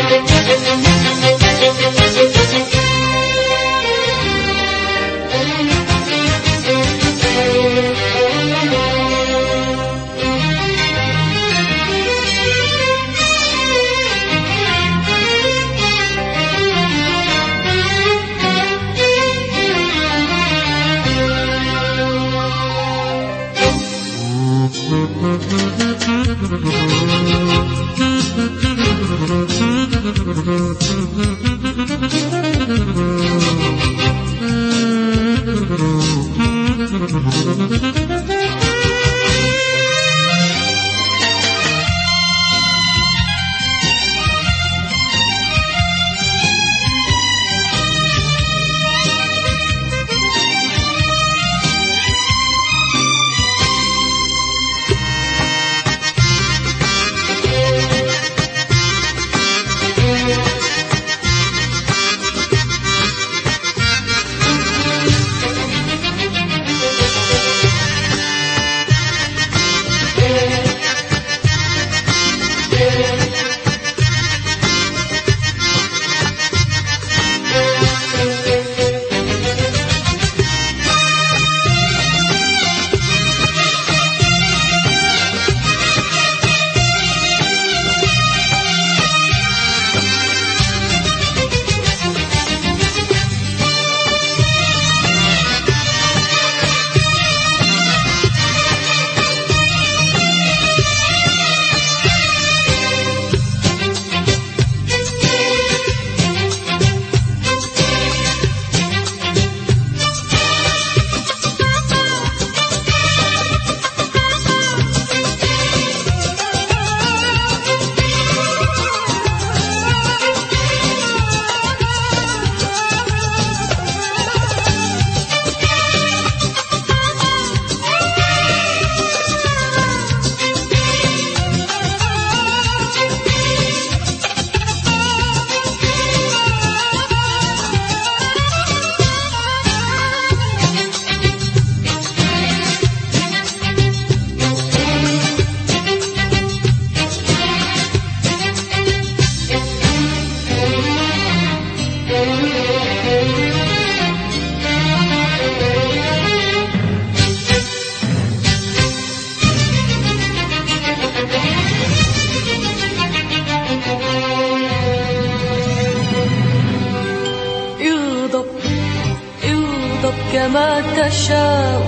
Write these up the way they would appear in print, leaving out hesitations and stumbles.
كما تشاء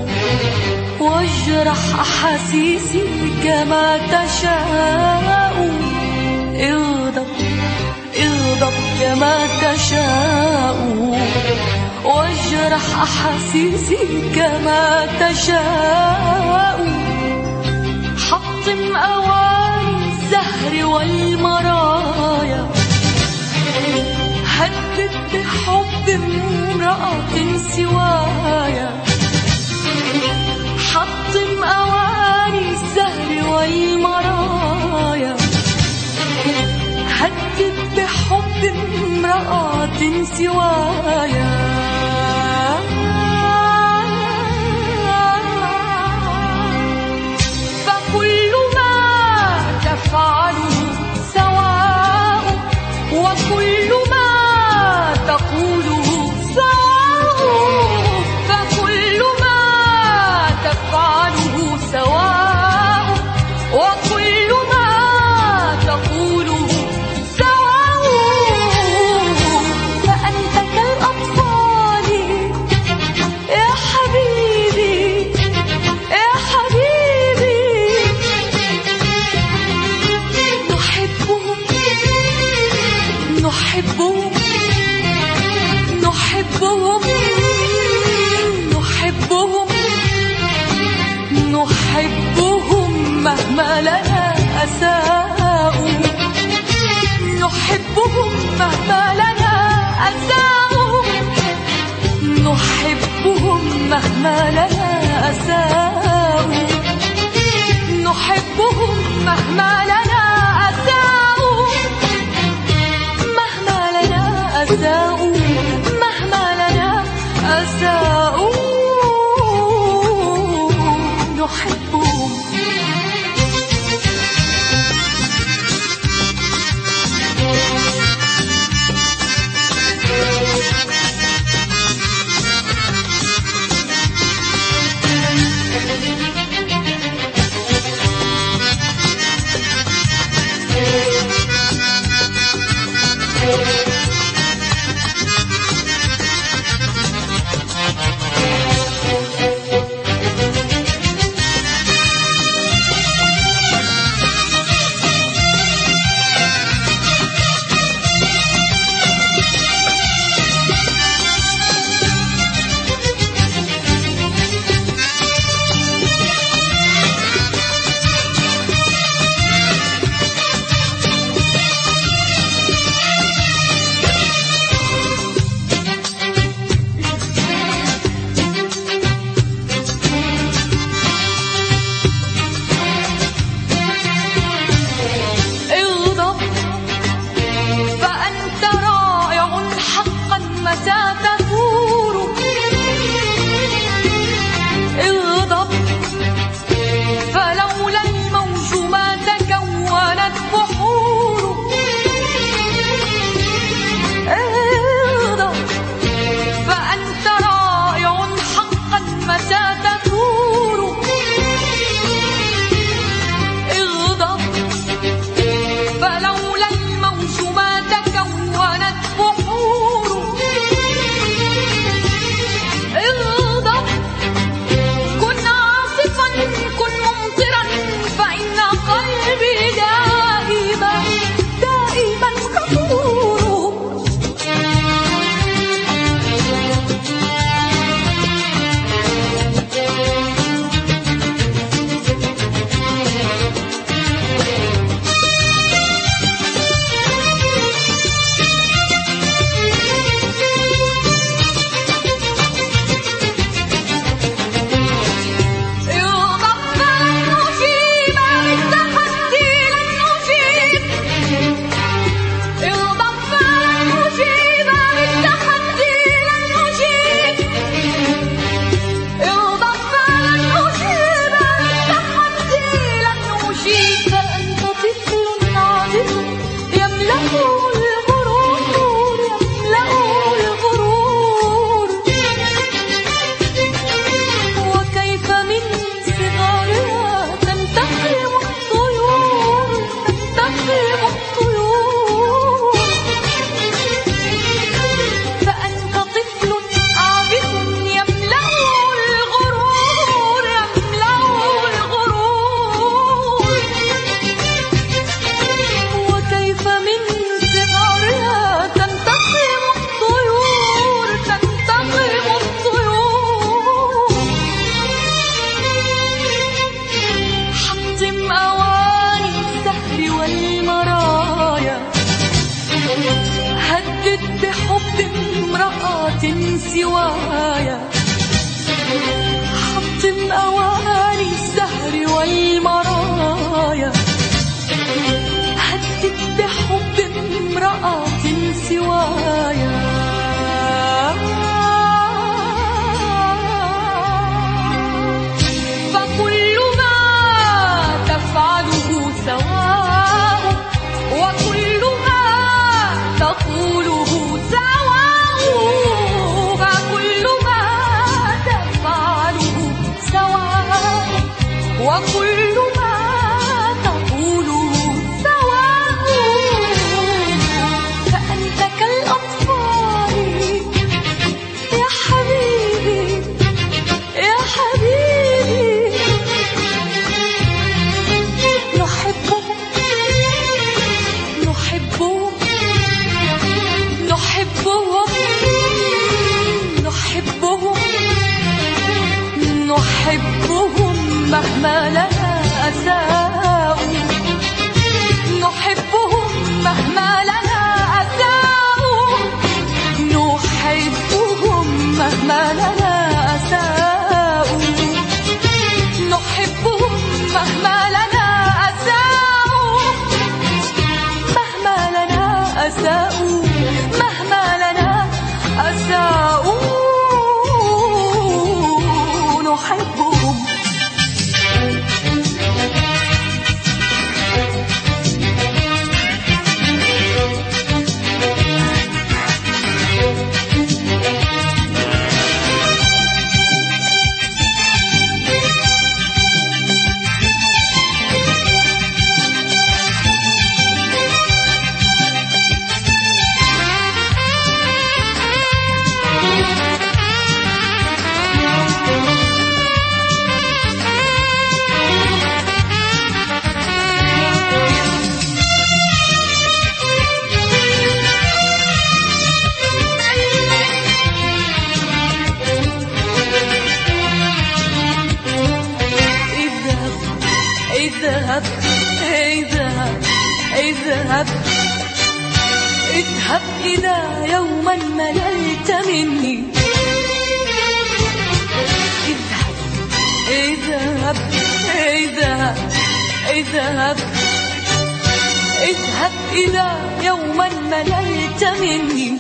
واجرح أحاسيسي كما تشاء. اغضب كما تشاء واجرح أحاسيسي كما تشاء. حطم أواني الزهر والمرايا هدد بحب امرأة سوايا. حطم أواني الزهر والمرايا هدد بحب امرأة سوايا. فكل ما تفعله سواء وكل ما تقوله سواء. فكل ما تفعله سواء وكل ما تقوله سواء. فأنت سوايا، حطم أواني السهر والمرايا، هدد بحب امرأة سوايا. فكل ما تفعله سواء، وكل ما تقوله سواء، فكل ما تفعله سواء، وكل ما تقوله سواء. فأنت كالأطفال يا حبيبي يا حبيبي، نحبهم نحبهم نحبهم نحبهم نحبهم مهما لنا أساءوا، نحبهم مهما لنا أساءوا، نحبهم مهما لنا أساءوا، نحبهم مهما لنا أساءوا، مهما لنا أساءوا، مهما لنا أساءوا، نحبهم. اذهب اذهب اذهب اذهب إذا يوما مللت مني، اذهب اذهب اذهب اذهب اذهب إذا يوما مللت مني،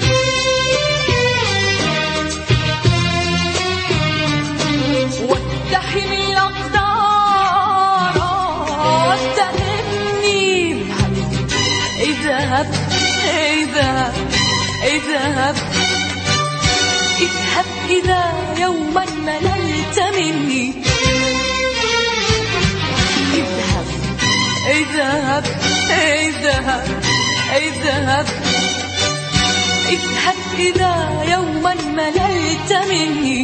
واتهم الأقدار واتهمني. اذهب اذهب اذهب اذهب إذا يوما مللت مني، اذهب اذهب اذهب اذهب اذهب إذا يوما مللت مني،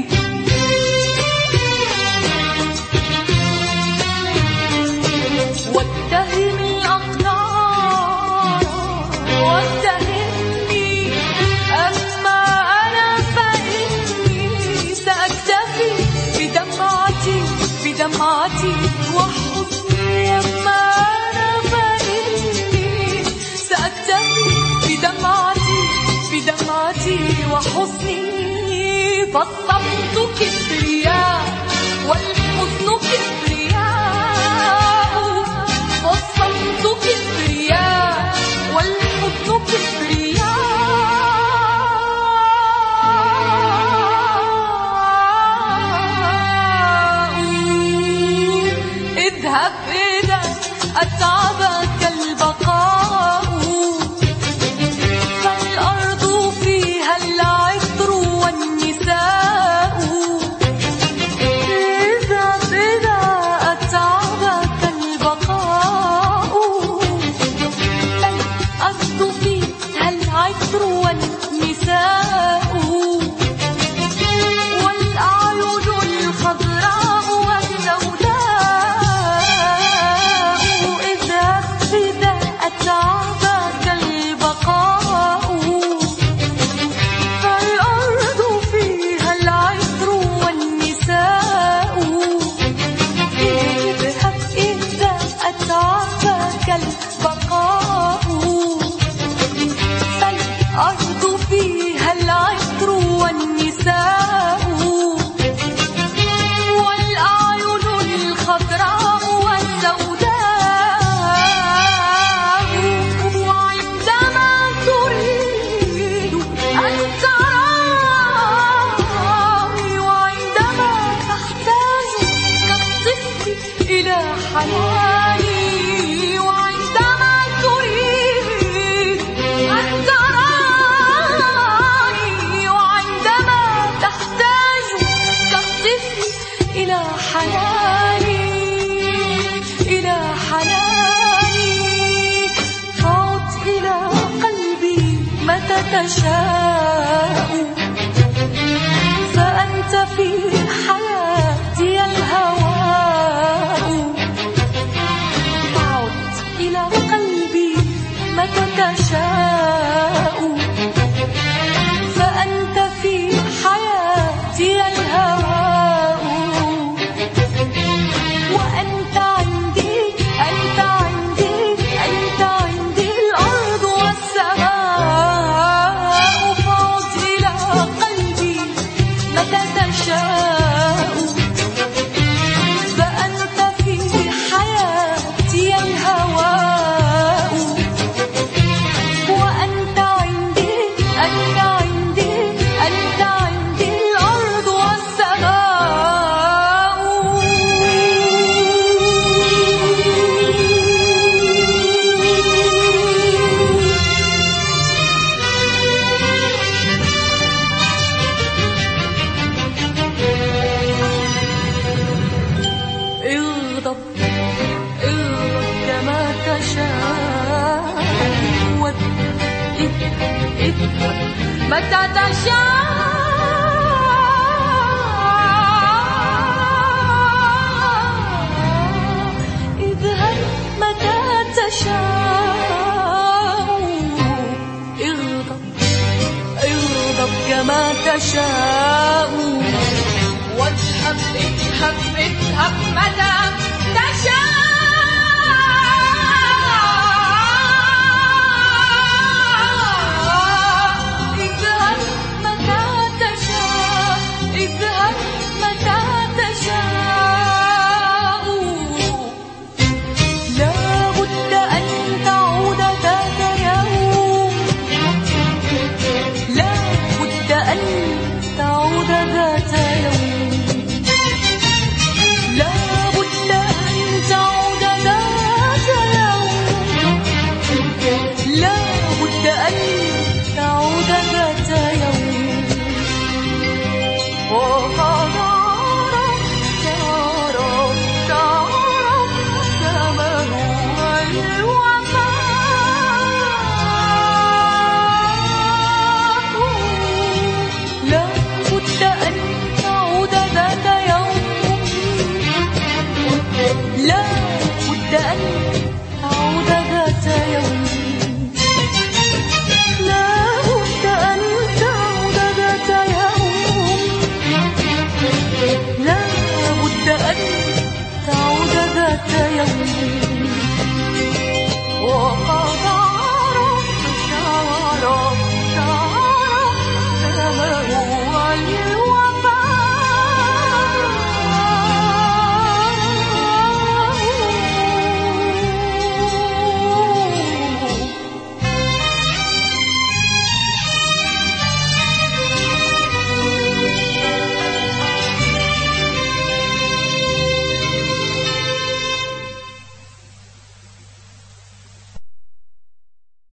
واتهم الأقدار واتهمني. أما أنا فإني سأكتفي بدمعتي بدمعتي وحزني، أما أنا فإني سأكتفي بدمعتي بدمعتي وحزني. فالصمت كبرياء والحزن كبرياء، والصمت كبرياء والحزن كبرياء. اذهب إذا أتعبك البقاء، فالأرض فيها العطر والنساء. اذهب إذا أتعبك البقاء، فالأرض فيها العطر والنساء، والأعين الخضراء والسوداء. اذهب إذا أتعبك البقاء، فالأرض فيها العطر والنساء. اذهب إذا أتعبك البقاء، فالأرض فيها العطر تشاء، فأنت في حياتي الهواء. عد إلى قلبي متى تشاء، فأنت في حياتي الهواء. وأنت عندي، أنت عندي، أنت عندي الأرض والسماء. فعد إلى قلبي متى تشاء، فأنت في حياتي الهواء. وأنت عندي، أنت عندي، أنت عندي الأرض والسماء. اغضب اغضب كما تشاء، اذهب متى تشاء، اذهب متى تشاء. اغضب اغضب كما تشاء، واذهب اذهب اذهب متى تشاء. اذهب متى تشاء، اذهب متى تشاء. لا بد أن تعود ذات يوم، لا بد أن تعود ذات يوم. لا بد أن تعود ذات يوم، لا بد أن تعود ذات يوم. وقرارا تعرف تعرف كما هو الوفاء. لا بد أن تعود ذات يوم، لا بد أن تعود ذات يوم. لا بد أن تعود ذات يوم، لا بد أن تعود ذات يوم.